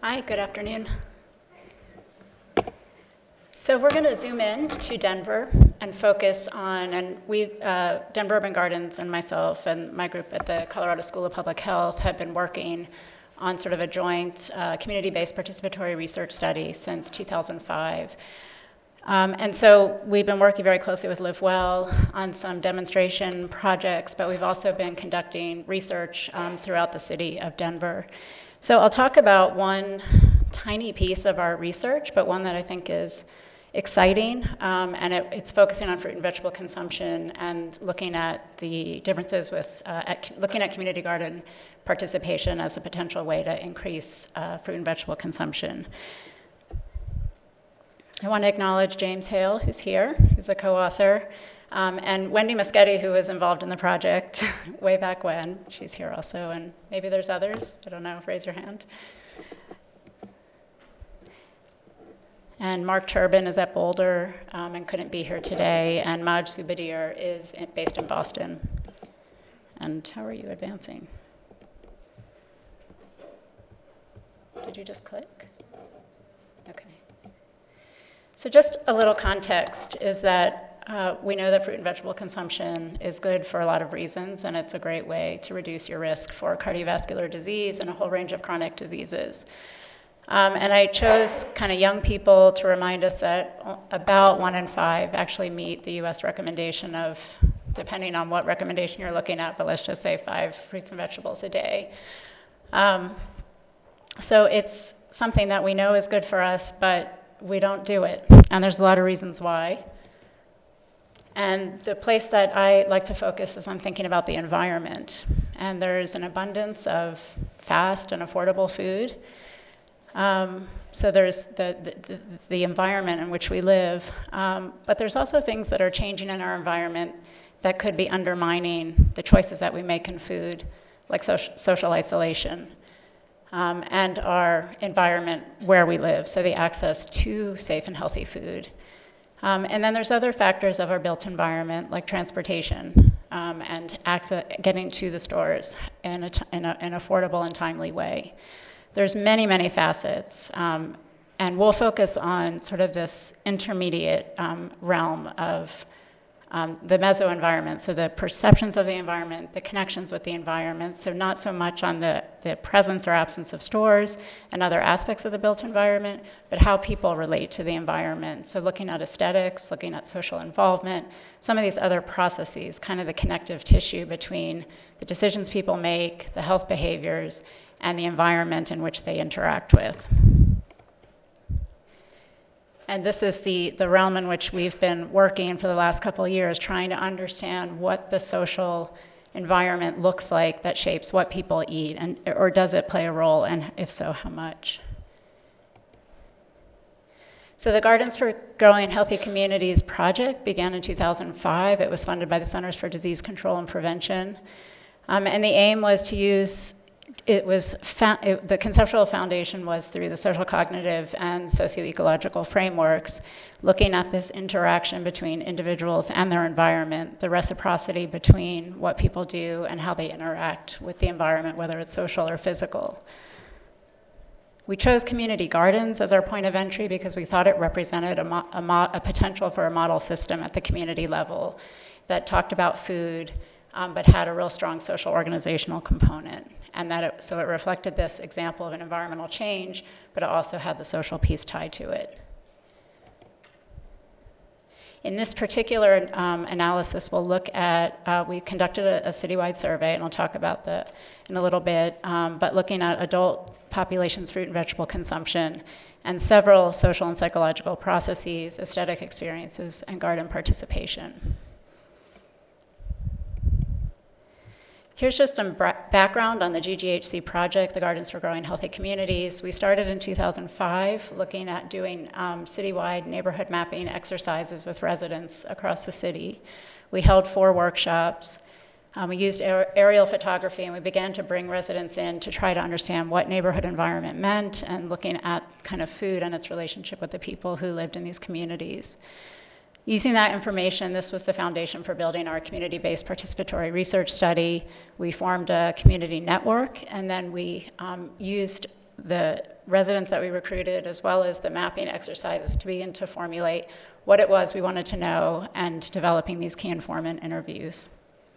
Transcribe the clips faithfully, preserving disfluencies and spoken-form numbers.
Hi, good afternoon. So we're going to zoom in to Denver and focus on, and we, uh, Denver Urban Gardens and myself and my group at the Colorado School of Public Health have been working on sort of a joint uh, community-based participatory research study since two thousand five. Um, and so we've been working very closely with LiveWell on some demonstration projects, but we've also been conducting research um, throughout the city of Denver. So I'll talk about one tiny piece of our research, but one that I think is exciting, um, and it, it's focusing on fruit and vegetable consumption and looking at the differences with, uh, at, looking at community garden participation as a potential way to increase uh, fruit and vegetable consumption. I want to acknowledge James Hale, who's here, who's a co-author, um, and Wendy Moschetti, who was involved in the project way back when. She's here also, and maybe there's others. I don't know. Raise your hand. And Mark Turbin is at Boulder um, and couldn't be here today, and Maj Subadir is in, based in Boston. And how are you advancing? Did you just click? Okay. So just a little context is that uh, we know that fruit and vegetable consumption is good for a lot of reasons, and it's a great way to reduce your risk for cardiovascular disease and a whole range of chronic diseases. Um, and I chose kind of young people to remind us that about one in five actually meet the U S recommendation of, depending on what recommendation you're looking at, but let's just say five fruits and vegetables a day. Um, so it's something that we know is good for us, but we don't do it. And there's a lot of reasons why. And the place that I like to focus is on thinking about the environment. And there's an abundance of fast and affordable food. Um, so there's the, the, the environment in which we live, um, but there's also things that are changing in our environment that could be undermining the choices that we make in food, like social, social isolation, um, and our environment where we live, so the access to safe and healthy food. Um, and then there's other factors of our built environment, like transportation, um, and access, getting to the stores in, a t- in a, an affordable and timely way. There's many, many facets, um, and we'll focus on sort of this intermediate um, realm of um, the meso-environment, so the perceptions of the environment, the connections with the environment, so not so much on the, the presence or absence of stores and other aspects of the built environment, but how people relate to the environment. So looking at aesthetics, looking at social involvement, some of these other processes, kind of the connective tissue between the decisions people make, the health behaviors, and the environment in which they interact with. And this is the, the realm in which we've been working for the last couple of years, trying to understand what the social environment looks like that shapes what people eat, and or does it play a role, and if so, how much? So the Gardens for Growing Healthy Communities project began in two thousand five. It was funded by the Centers for Disease Control and Prevention. Um, and the aim was to use It was fa- it, the conceptual foundation was through the social cognitive and socio-ecological frameworks, looking at this interaction between individuals and their environment, the reciprocity between what people do and how they interact with the environment, whether it's social or physical. We chose community gardens as our point of entry because we thought it represented a, mo- a, mo- a potential for a model system at the community level that talked about food, um, but had a real strong social organizational component. And that it, so it reflected this example of an environmental change, but it also had the social piece tied to it. In this particular um, analysis, we'll look at, uh, we conducted a, a citywide survey, and I'll talk about that in a little bit, um, but looking at adult populations' fruit and vegetable consumption, and several social and psychological processes, aesthetic experiences, and garden participation. Here's just some background on the G G H C project, the Gardens for Growing Healthy Communities. We started in two thousand five looking at doing um, citywide neighborhood mapping exercises with residents across the city. We held four workshops. Um, we used aer- aerial photography, and we began to bring residents in to try to understand what neighborhood environment meant and looking at kind of food and its relationship with the people who lived in these communities. Using that information, this was the foundation for building our community-based participatory research study. We formed a community network, and then we um, used the residents that we recruited, as well as the mapping exercises, to begin to formulate what it was we wanted to know and developing these key informant interviews.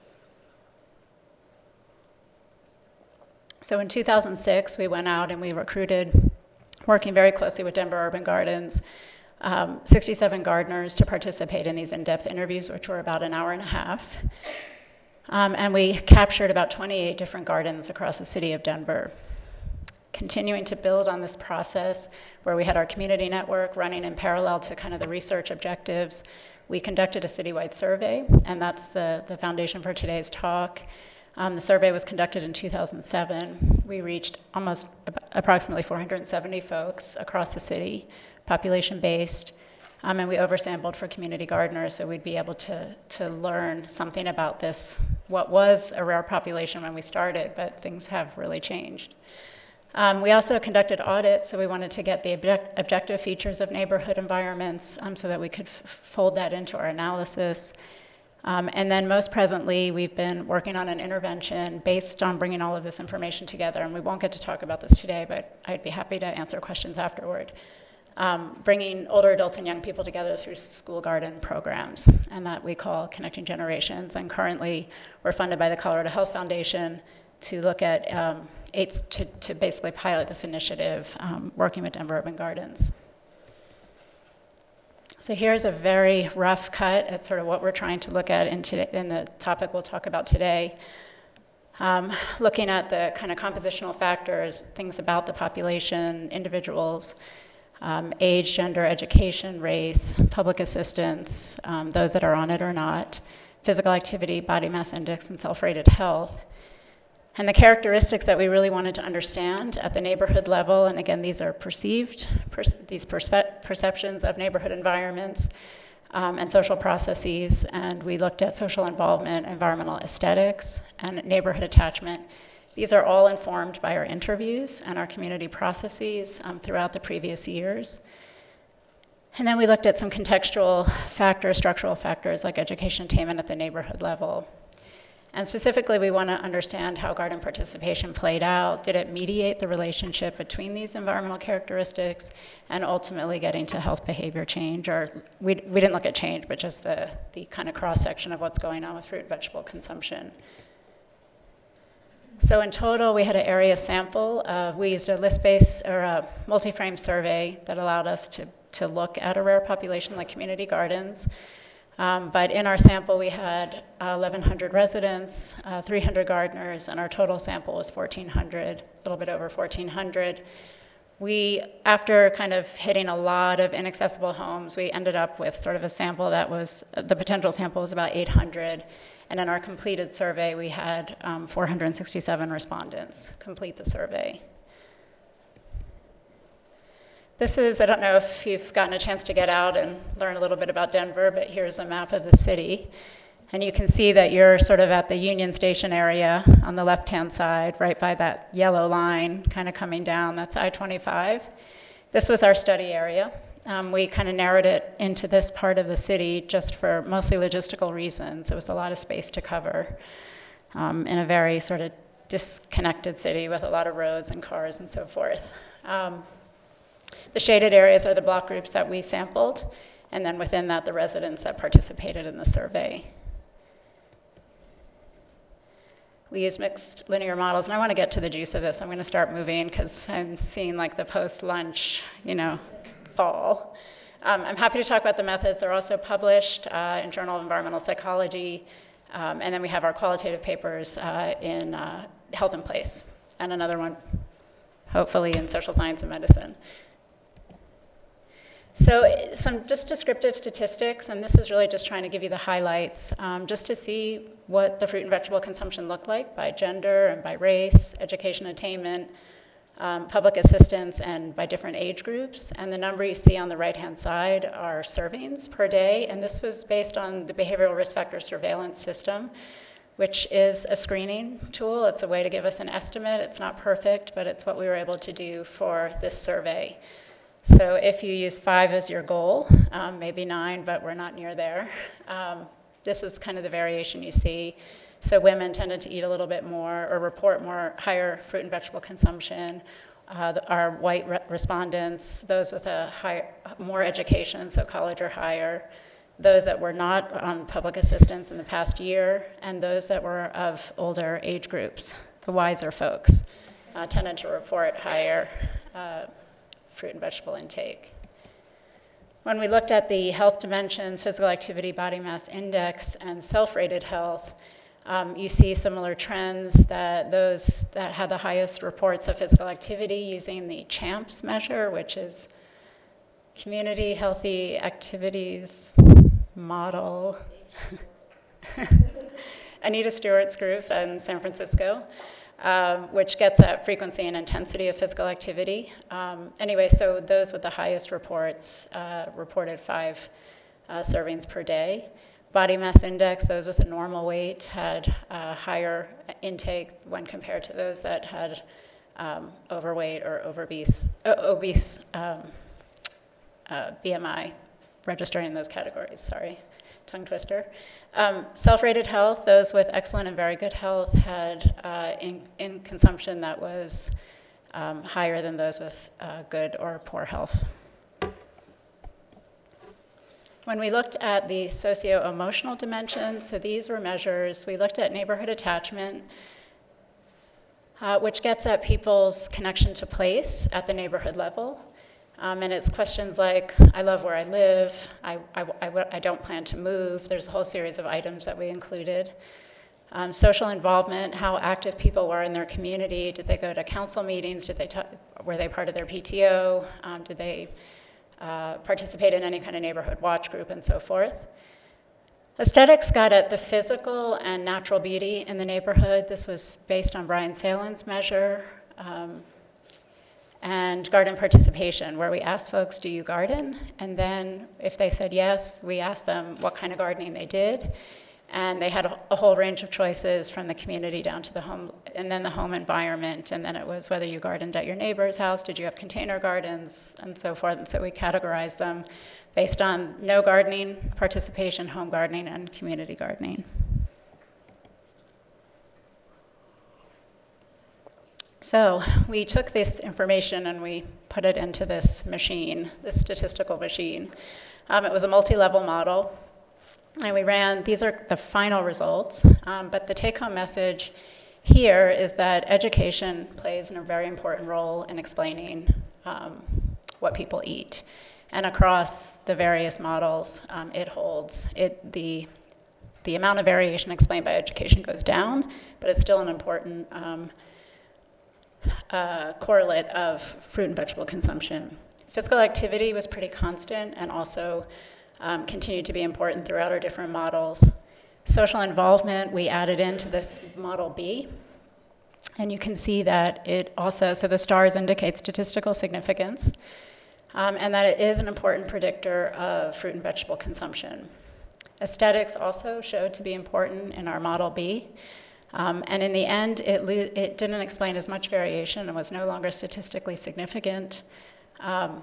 So in two thousand six, we went out and we recruited, working very closely with Denver Urban Gardens, um, sixty-seven gardeners to participate in these in-depth interviews, which were about an hour and a half. Um, and we captured about twenty-eight different gardens across the city of Denver. Continuing to build on this process, where we had our community network running in parallel to kind of the research objectives, we conducted a citywide survey, and that's the, the foundation for today's talk. Um, the survey was conducted in two thousand seven. We reached almost approximately four hundred seventy folks across the city, population-based, um, and we oversampled for community gardeners, so we'd be able to, to learn something about this, what was a rare population when we started, but things have really changed. Um, we also conducted audits, so we wanted to get the object objective features of neighborhood environments um, so that we could f fold that into our analysis. Um, and then most presently, we've been working on an intervention based on bringing all of this information together, and we won't get to talk about this today, but I'd be happy to answer questions afterward. Um, bringing older adults and young people together through school garden programs, and that we call Connecting Generations. And currently, we're funded by the Colorado Health Foundation to look at um, eight, to, to basically pilot this initiative, um, working with Denver Urban Gardens. So here's a very rough cut at sort of what we're trying to look at in, today, in the topic we'll talk about today. Um, looking at the kind of compositional factors, things about the population, individuals, um, age, gender, education, race, public assistance, um, those that are on it or not, physical activity, body mass index, and self-rated health. And the characteristics that we really wanted to understand at the neighborhood level, and again, these are perceived, per these perspe perceptions of neighborhood environments um, and social processes, and we looked at social involvement, environmental aesthetics, and neighborhood attachment. These are all informed by our interviews and our community processes um, throughout the previous years. And then we looked at some contextual factors, structural factors like education attainment at the neighborhood level. And specifically, we want to understand how garden participation played out. Did it mediate the relationship between these environmental characteristics and ultimately getting to health behavior change? Or we, we didn't look at change, but just the, the kind of cross-section of what's going on with fruit and vegetable consumption. So in total, we had an area sample. Of, we used a list-based or a multi-frame survey that allowed us to, to look at a rare population like community gardens. Um, but in our sample, we had uh, eleven hundred residents, uh, three hundred gardeners, and our total sample was fourteen hundred, a little bit over fourteen hundred. We, after kind of hitting a lot of inaccessible homes, we ended up with sort of a sample that was, the potential sample was about eight hundred. And in our completed survey, we had um, four hundred sixty-seven respondents complete the survey. This is, I don't know if you've gotten a chance to get out and learn a little bit about Denver, but here's a map of the city. And you can see that you're sort of at the Union Station area on the left-hand side, right by that yellow line kind of coming down. That's I twenty-five. This was our study area. Um, we kind of narrowed it into this part of the city just for mostly logistical reasons. It was a lot of space to cover um, in a very sort of disconnected city with a lot of roads and cars and so forth. Um, The shaded areas are the block groups that we sampled, and then within that, the residents that participated in the survey. We use mixed linear models, and I want to get to the juice of this. I'm going to start moving because I'm seeing like the post-lunch, you know, fall. Um, I'm happy to talk about the methods. They're also published uh, in Journal of Environmental Psychology, um, and then we have our qualitative papers uh, in uh, Health in Place, and another one, hopefully, in Social Science and Medicine. So some just descriptive statistics, and this is really just trying to give you the highlights, um, just to see what the fruit and vegetable consumption looked like by gender and by race, education attainment, um, public assistance, and by different age groups. And the number you see on the right-hand side are servings per day, and this was based on the Behavioral Risk Factor Surveillance System, which is a screening tool. It's a way to give us an estimate. It's not perfect, but it's what we were able to do for this survey. So if you use five as your goal, um, maybe nine, but we're not near there, um, this is kind of the variation you see. So women tended to eat a little bit more or report more higher fruit and vegetable consumption, uh, our white re respondents, those with a higher, more education, so college or higher, those that were not on public assistance in the past year, and those that were of older age groups, the wiser folks, uh, tended to report higher uh, fruit and vegetable intake. When we looked at the health dimensions, physical activity, body mass index, and self-rated health, um, you see similar trends that those that had the highest reports of physical activity using the CHAMPS measure, which is Community Healthy Activities Model. Anita Stewart's group in San Francisco, um, which gets at frequency and intensity of physical activity. Um, anyway, so those with the highest reports uh, reported five uh, servings per day. Body mass index, those with a normal weight had uh, higher intake when compared to those that had um, overweight or obese, uh, obese um, uh, B M I, registering in those categories, sorry. Tongue twister. Um, self-rated health, those with excellent and very good health had uh, in, in consumption that was um, higher than those with uh, good or poor health. When we looked at the socio-emotional dimensions, so these were measures, we looked at neighborhood attachment, uh, which gets at people's connection to place at the neighborhood level. Um, and it's questions like, I love where I live, I, I, I, I don't plan to move. There's a whole series of items that we included. Um, social involvement, how active people were in their community. Did they go to council meetings? Did they t were they part of their P T O? Um, did they uh, participate in any kind of neighborhood watch group and so forth? Aesthetics got at the physical and natural beauty in the neighborhood. This was based on Brian Salen's measure. Um, and garden participation, where we asked folks, do you garden? And then if they said yes, we asked them what kind of gardening they did. And they had a, a whole range of choices from the community down to the home, and then the home environment. And then it was whether you gardened at your neighbor's house, did you have container gardens, and so forth. And so we categorized them based on no gardening, participation, home gardening, and community gardening. So we took this information and we put it into this machine, this statistical machine. Um, it was a multi-level model, and we ran, these are the final results, um, but the take-home message here is that education plays a very important role in explaining um, what people eat. And across the various models, um, it holds. It, the, the amount of variation explained by education goes down, but it's still an important um, Uh, correlate of fruit and vegetable consumption. Physical activity was pretty constant and also um, continued to be important throughout our different models. Social involvement we added into this model B, and you can see that it also, so the stars indicate statistical significance, um, and that it is an important predictor of fruit and vegetable consumption. Aesthetics also showed to be important in our model B. Um, and in the end, it, it didn't explain as much variation and was no longer statistically significant. Um,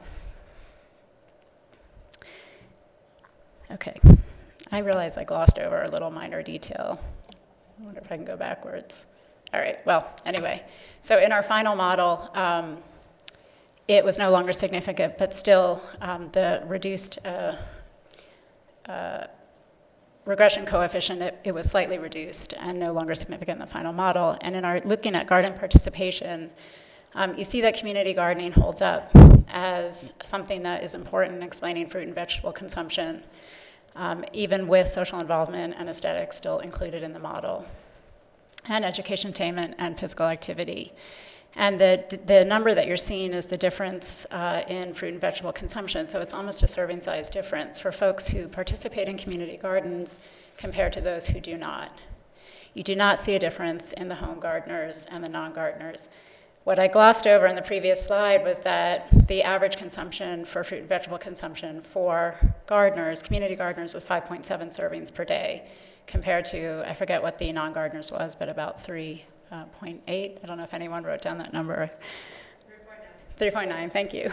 okay, I realize I glossed over a little minor detail. I wonder if I can go backwards. All right, well, anyway. So in our final model, um, it was no longer significant, but still um, the reduced uh, uh, regression coefficient, it, it was slightly reduced and no longer significant in the final model. And in our looking at garden participation, um, you see that community gardening holds up as something that is important in explaining fruit and vegetable consumption, um, even with social involvement and aesthetics still included in the model, and education attainment and physical activity. And the, the number that you're seeing is the difference uh, in fruit and vegetable consumption. So it's almost a serving size difference for folks who participate in community gardens compared to those who do not. You do not see a difference in the home gardeners and the non-gardeners. What I glossed over in the previous slide was that the average consumption for fruit and vegetable consumption for gardeners, community gardeners, was five point seven servings per day, compared to, I forget what the non-gardeners was, but about three point eight. Uh, I don't know if anyone wrote down that number. three point nine, thank you.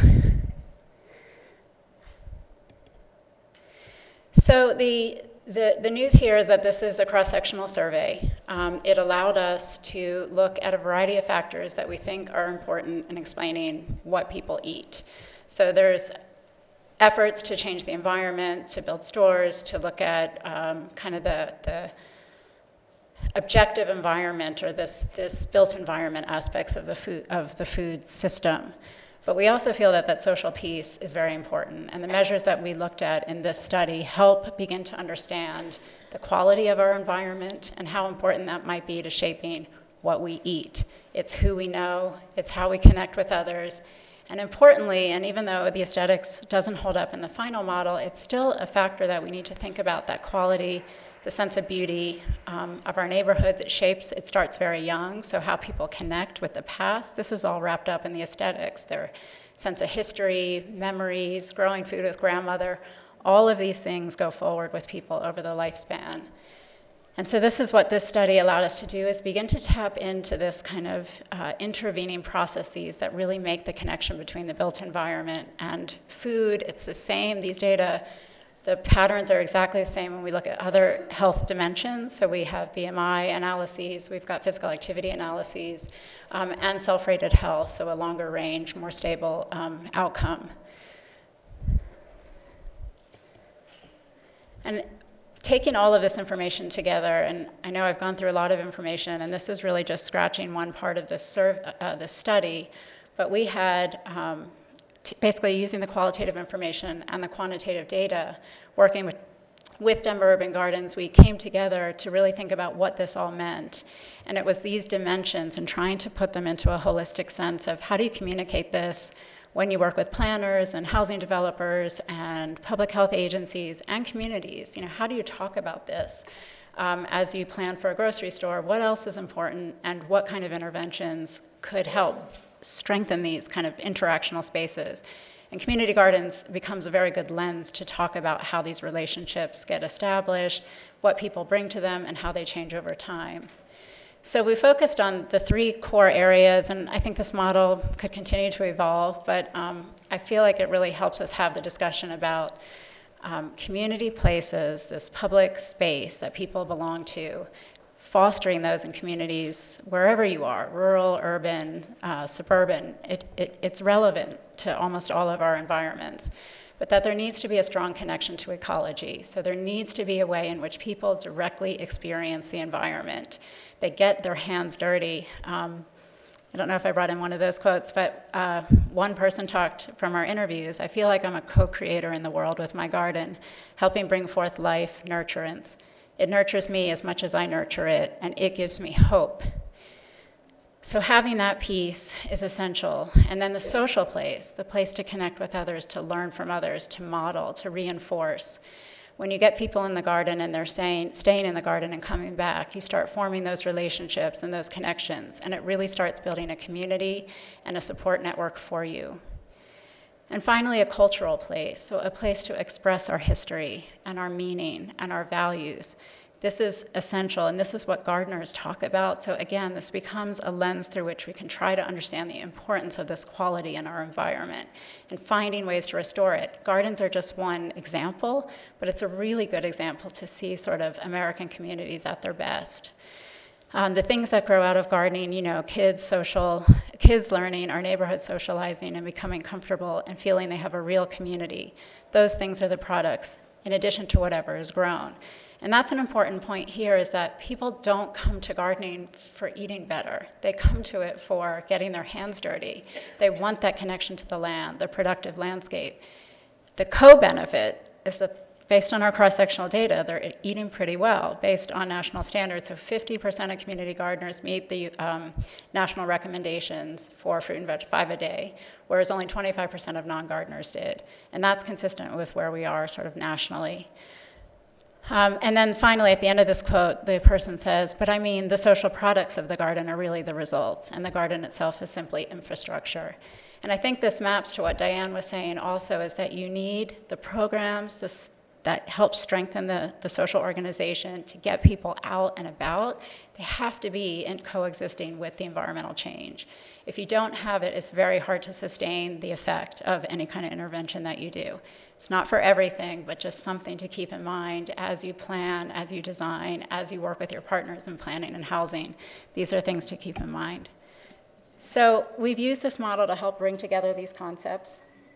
So the, the, the news here is that this is a cross-sectional survey. um, it allowed us to look at a variety of factors that we think are important in explaining what people eat. So there's efforts to change the environment, to build stores, to look at um, kind of the, the objective environment or this, this built environment aspects of the food, of the food system. But we also feel that that social piece is very important. And the measures that we looked at in this study help begin to understand the quality of our environment and how important that might be to shaping what we eat. It's who we know, it's how we connect with others. And importantly, and even though the aesthetics doesn't hold up in the final model, it's still a factor that we need to think about, that quality, the sense of beauty um, of our neighborhoods. It shapes, it starts very young, so how people connect with the past. This is all wrapped up in the aesthetics, their sense of history, memories, growing food with grandmother. All of these things go forward with people over the lifespan. And so this is what this study allowed us to do, is begin to tap into this kind of uh, intervening processes that really make the connection between the built environment and food. It's the same, these data, the patterns are exactly the same when we look at other health dimensions. So we have B M I analyses, we've got physical activity analyses, um, and self-rated health, so a longer range, more stable um, outcome. And taking all of this information together, and I know I've gone through a lot of information, and this is really just scratching one part of this, serv uh, this study, but we had um, t basically using the qualitative information and the quantitative data, working with, with Denver Urban Gardens, we came together to really think about what this all meant. And it was these dimensions and trying to put them into a holistic sense of how do you communicate this when you work with planners and housing developers and public health agencies and communities. You know, how do you talk about this um, as you plan for a grocery store? What else is important, and what kind of interventions could help strengthen these kind of interactional spaces? And community gardens becomes a very good lens to talk about how these relationships get established, what people bring to them, and how they change over time. So we focused on the three core areas, and I think this model could continue to evolve, but um, I feel like it really helps us have the discussion about um, community places, this public space that people belong to, fostering those in communities wherever you are, rural, urban, uh, suburban. It, it, it's relevant to almost all of our environments. But that there needs to be a strong connection to ecology. So there needs to be a way in which people directly experience the environment. They get their hands dirty. Um, I don't know if I brought in one of those quotes, but uh, one person talked from our interviews, I feel like I'm a co-creator in the world with my garden, helping bring forth life, nurturance. It nurtures me as much as I nurture it, and it gives me hope. So having that piece is essential. And then the social place, the place to connect with others, to learn from others, to model, to reinforce. When you get people in the garden and they're saying, staying in the garden and coming back, you start forming those relationships and those connections, and it really starts building a community and a support network for you. And finally, a cultural place, so a place to express our history and our meaning and our values. This is essential, and this is what gardeners talk about. So again, this becomes a lens through which we can try to understand the importance of this quality in our environment and finding ways to restore it. Gardens are just one example, but it's a really good example to see sort of American communities at their best. Um, the things that grow out of gardening, you know, kids social, kids learning, our neighborhood socializing and becoming comfortable and feeling they have a real community. Those things are the products in addition to whatever is grown. And that's an important point here, is that people don't come to gardening for eating better. They come to it for getting their hands dirty. They want that connection to the land, the productive landscape. The co-benefit is that based on our cross-sectional data, they're eating pretty well based on national standards. So fifty percent of community gardeners meet the um, national recommendations for fruit and veg, five a day, whereas only twenty-five percent of non-gardeners did. And that's consistent with where we are sort of nationally. Um, and then finally, at the end of this quote, the person says, but I mean, the social products of the garden are really the results, and the garden itself is simply infrastructure. And I think this maps to what Diane was saying also, is that you need the programs, the, that help strengthen the, the social organization to get people out and about, they have to be in coexisting with the environmental change. If you don't have it, it's very hard to sustain the effect of any kind of intervention that you do. It's not for everything, but just something to keep in mind as you plan, as you design, as you work with your partners in planning and housing. These are things to keep in mind. So we've used this model to help bring together these concepts.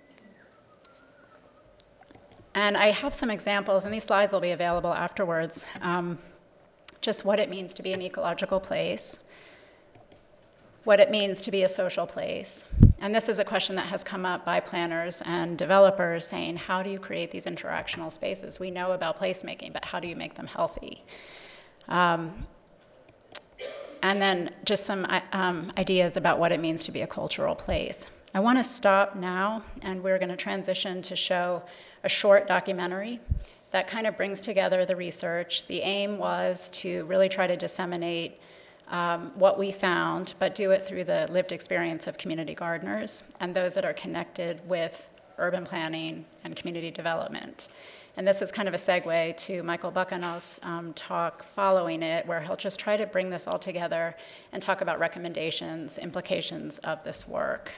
And I have some examples, and these slides will be available afterwards, um, just what it means to be an ecological place, what it means to be a social place. And this is a question that has come up by planners and developers saying, how do you create these interactional spaces? We know about placemaking, but how do you make them healthy? Um, and then just some um, ideas about what it means to be a cultural place. I want to stop now, and we're going to transition to show a short documentary that kind of brings together the research. The aim was to really try to disseminate um, what we found, but do it through the lived experience of community gardeners and those that are connected with urban planning and community development. And this is kind of a segue to Michael Buchanan's um, talk following it, where he'll just try to bring this all together and talk about recommendations, implications of this work.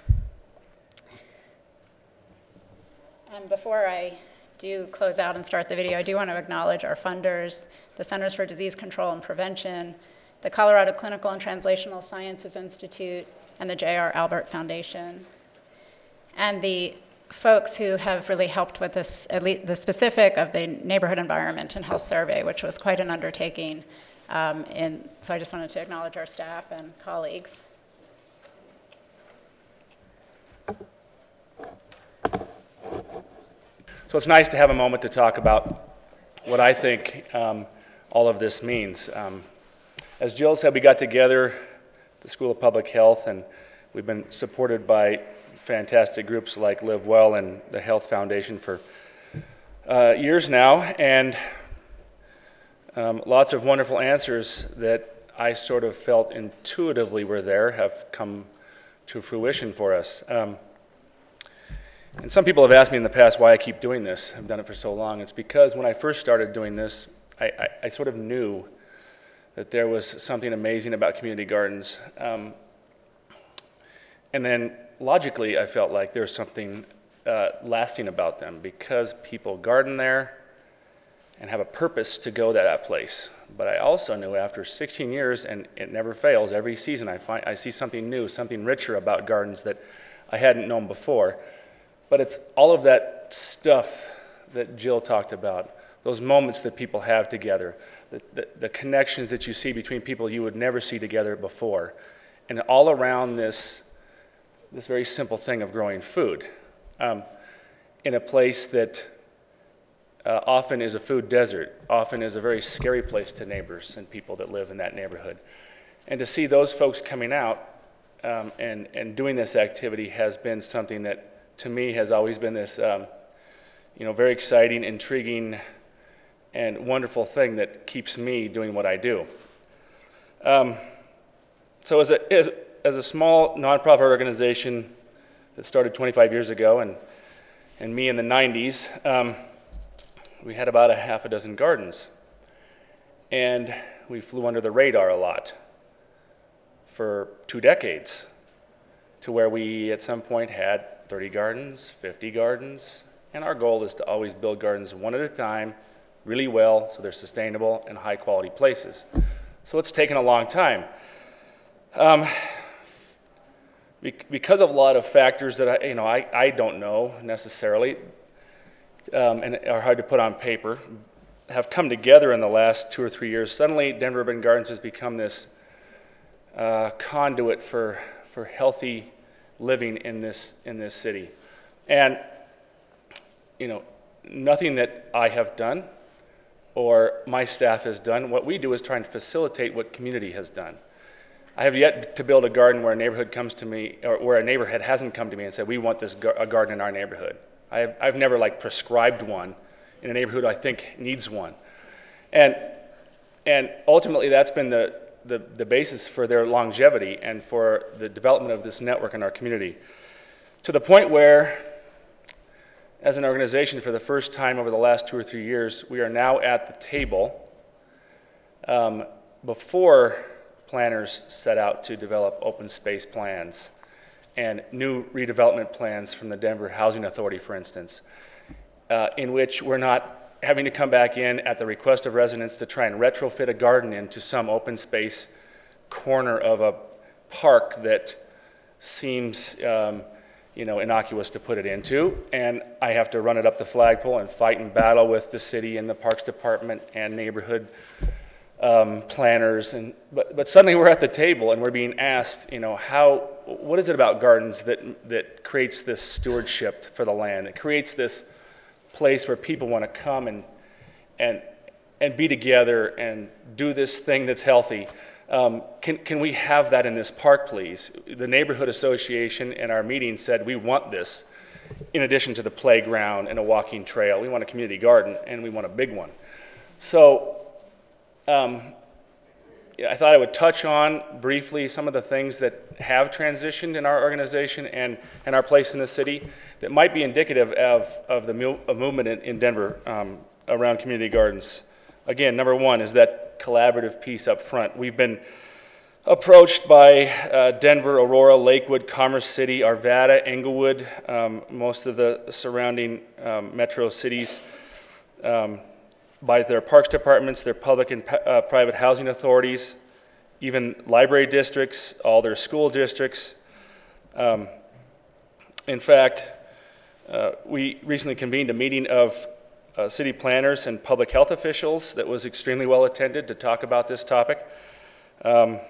And before I do close out and start the video, I do want to acknowledge our funders, the Centers for Disease Control and Prevention, the Colorado Clinical and Translational Sciences Institute, and the J R Albert Foundation. And the folks who have really helped with this, at least the specific of the Neighborhood Environment and Health Survey, which was quite an undertaking. Um, in, so I just wanted to acknowledge our staff and colleagues. So it's nice to have a moment to talk about what I think um, all of this means. Um, as Jill said, we got together at the School of Public Health, and we've been supported by fantastic groups like Live Well and the Health Foundation for uh, years now, and um, lots of wonderful answers that I sort of felt intuitively were there have come to fruition for us. Um, And some people have asked me in the past why I keep doing this. I've done it for so long. It's because when I first started doing this, I, I, I sort of knew that there was something amazing about community gardens. Um, and then logically, I felt like there was something uh, lasting about them because people garden there and have a purpose to go to that place. But I also knew after sixteen years, and it never fails, every season I find I see something new, something richer about gardens that I hadn't known before. But it's all of that stuff that Jill talked about, those moments that people have together, the, the, the connections that you see between people you would never see together before, and all around this, this very simple thing of growing food um, in a place that uh, often is a food desert, often is a very scary place to neighbors and people that live in that neighborhood. And to see those folks coming out um, and, and doing this activity has been something that to me has always been this um, you know, very exciting, intriguing, and wonderful thing that keeps me doing what I do. Um, so as a, as, as a small nonprofit organization that started twenty-five years ago, and, and me in the nineties, um, we had about a half a dozen gardens. And we flew under the radar a lot for two decades, to where we at some point had thirty gardens, fifty gardens, and our goal is to always build gardens one at a time, really well, so they're sustainable and high quality places. So it's taken a long time. Um, because of a lot of factors that I, you know, I, I don't know necessarily, um, and are hard to put on paper, have come together in the last two or three years. Suddenly, Denver Urban Gardens has become this uh, conduit for for healthy living in this in this city. And you know, nothing that I have done or my staff has done. What we do is try and facilitate what community has done. I have yet to build a garden where a neighborhood comes to me, or where a neighborhood hasn't come to me and said, we want this gar- a garden in our neighborhood. I have, I've never like prescribed one in a neighborhood I think needs one. And and ultimately that's been the The, the basis for their longevity and for the development of this network in our community, to the point where as an organization, for the first time over the last two or three years, we are now at the table um, before planners set out to develop open space plans and new redevelopment plans from the Denver Housing Authority, for instance, uh, in which we're not having to come back in at the request of residents to try and retrofit a garden into some open space corner of a park that seems um, you know, innocuous to put it into, and I have to run it up the flagpole and fight and battle with the city and the Parks Department and neighborhood um, planners. And but but suddenly we're at the table and we're being asked, you know, how what is it about gardens that that creates this stewardship for the land? It creates this place where people want to come and and and be together and do this thing that's healthy. Um, can, can we have that in this park, please? The neighborhood association in our meeting said we want this in addition to the playground and a walking trail. We want a community garden, and we want a big one. So um, yeah, I thought I would touch on briefly some of the things that have transitioned in our organization and, and our place in the city that might be indicative of, of the mu- of movement in, in Denver um, around community gardens. Again, number one is that collaborative piece up front. We've been approached by uh, Denver, Aurora, Lakewood, Commerce City, Arvada, Englewood, um, most of the surrounding um, metro cities, um, by their parks departments, their public and uh, private housing authorities, even library districts, all their school districts. Um, in fact, uh, we recently convened a meeting of Uh, city planners and public health officials that was extremely well attended to talk about this topic. Um,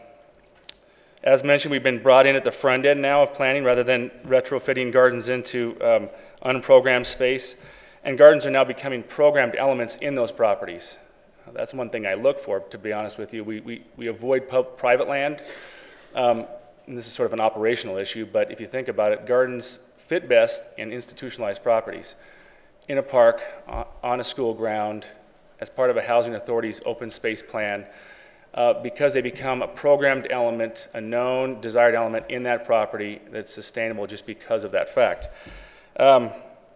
as mentioned, we've been brought in at the front end now of planning rather than retrofitting gardens into um, unprogrammed space, and gardens are now becoming programmed elements in those properties. Uh, that's one thing I look for, to be honest with you. We, we, we avoid pub- private land, um, and this is sort of an operational issue, but if you think about it, gardens fit best in institutionalized properties. In a park, on a school ground, as part of a housing authority's open space plan, uh, because they become a programmed element, a known, desired element in that property that's sustainable just because of that fact. Um,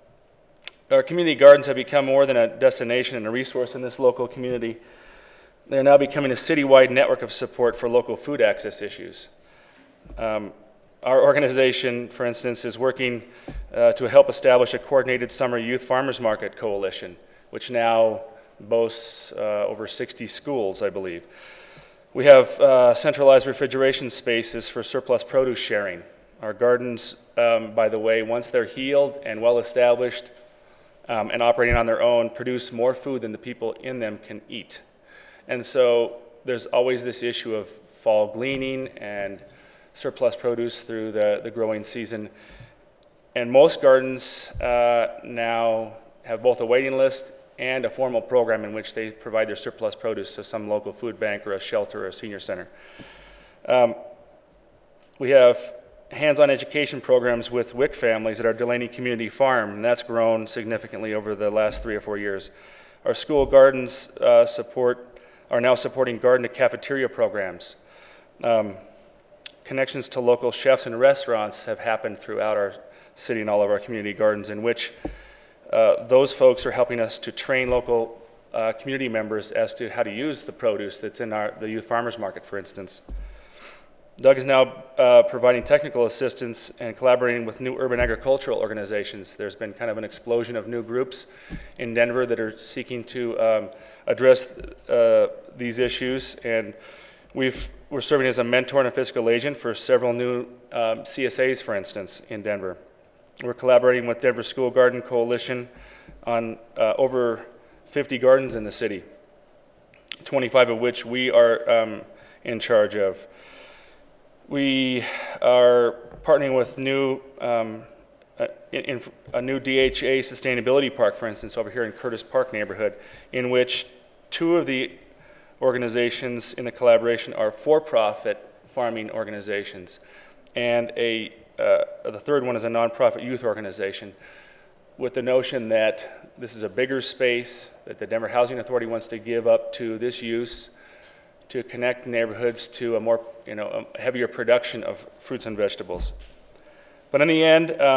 our community gardens have become more than a destination and a resource in this local community. They're now becoming a citywide network of support for local food access issues. Um, Our organization, for instance, is working uh, to help establish a coordinated summer youth farmers market coalition, which now boasts uh, over sixty schools, I believe. We have uh, centralized refrigeration spaces for surplus produce sharing. Our gardens, um, by the way, once they're healed and well established um, and operating on their own, produce more food than the people in them can eat. And so there's always this issue of fall gleaning and surplus produce through the, the growing season. And most gardens uh, now have both a waiting list and a formal program in which they provide their surplus produce to some local food bank or a shelter or a senior center. Um, we have hands-on education programs with W I C families at our Delaney Community Farm, and that's grown significantly over the last three or four years. Our school gardens uh, support are now supporting garden to cafeteria programs. Um, Connections to local chefs and restaurants have happened throughout our city and all of our community gardens, in which uh, those folks are helping us to train local uh, community members as to how to use the produce that's in our, the youth farmers market, for instance. Doug is now uh, providing technical assistance and collaborating with new urban agricultural organizations. There's been kind of an explosion of new groups in Denver that are seeking to um, address uh, these issues, and we've We're serving as a mentor and a fiscal agent for several new um, C S As, for instance, in Denver. We're collaborating with Denver School Garden Coalition on uh, over fifty gardens in the city, twenty-five of which we are um, in charge of. We are partnering with new um, in, in a new D H A sustainability park, for instance, over here in Curtis Park neighborhood, in which two of the organizations in the collaboration are for-profit farming organizations, and a uh, the third one is a nonprofit youth organization, with the notion that this is a bigger space that the Denver Housing Authority wants to give up to this use to connect neighborhoods to a more, you know, a heavier production of fruits and vegetables. But in the end, um,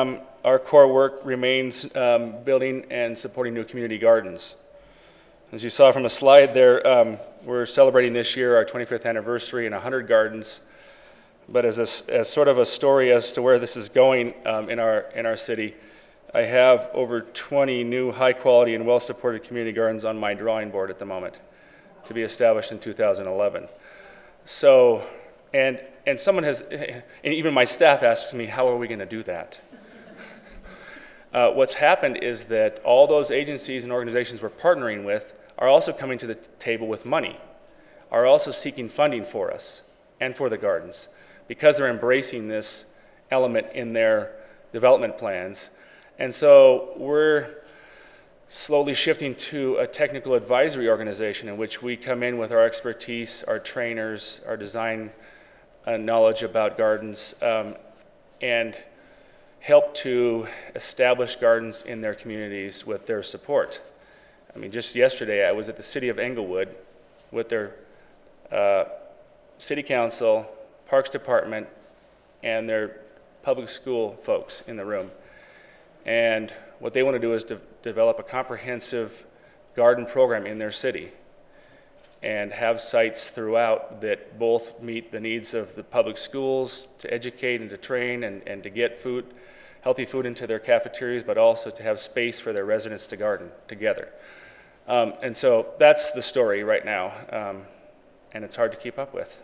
our core work remains um, building and supporting new community gardens. As you saw from a slide there, um, we're celebrating this year our twenty-fifth anniversary in one hundred gardens. But as, a, as sort of a story as to where this is going um, in our in our city, I have over twenty new high-quality and well-supported community gardens on my drawing board at the moment, to be established in two thousand eleven. So, and and someone has, and even my staff asks me, how are we going to do that? uh, what's happened is that all those agencies and organizations we're partnering with are also coming to the table with money, are also seeking funding for us and for the gardens, because they're embracing this element in their development plans. And so we're slowly shifting to a technical advisory organization in which we come in with our expertise, our trainers, our design uh, knowledge about gardens, um, and help to establish gardens in their communities with their support. I mean, just yesterday I was at the city of Englewood with their uh, city council, Parks Department, and their public school folks in the room. And what they want to do is de develop a comprehensive garden program in their city and have sites throughout that both meet the needs of the public schools to educate and to train and, and to get food, healthy food into their cafeterias, but also to have space for their residents to garden together. Um, and so that's the story right now, um, and it's hard to keep up with.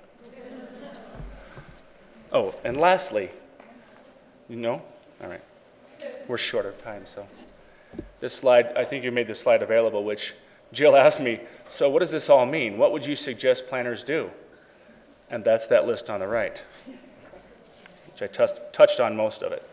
Oh, and lastly, you know? All right. We're short of time, so. This slide, I think you made this slide available, which Jill asked me, so what does this all mean? What would you suggest planners do? And that's that list on the right, which I touched on most of it.